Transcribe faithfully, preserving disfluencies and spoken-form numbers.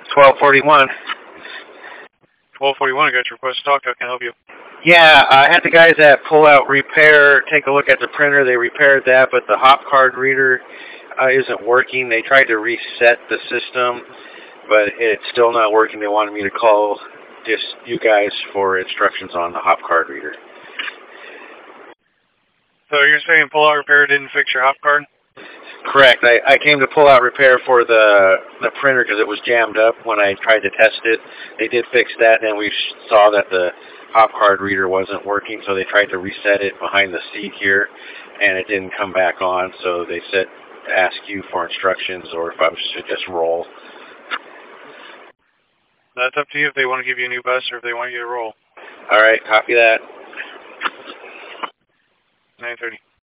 twelve forty-one. twelve forty-one, I got your request to talk. How can I help you? Yeah, I had the guys at Pull Out Repair take a look at the printer. They repaired that, but the hop card reader uh, isn't working. They tried to reset the system, but it's still not working. They wanted me to call just you guys for instructions on the hop card reader. So you're saying Pull Out Repair didn't fix your hop card? Correct. I, I came to Pull Out Repair for the the printer because it was jammed up when I tried to test it. They did fix that, and we saw that the hop card reader wasn't working, so they tried to reset it behind the seat here, and it didn't come back on, so they said to ask you for instructions or if I should just roll. That's up to you if they want to give you a new bus or if they want you to roll. All right, copy that. nine thirty.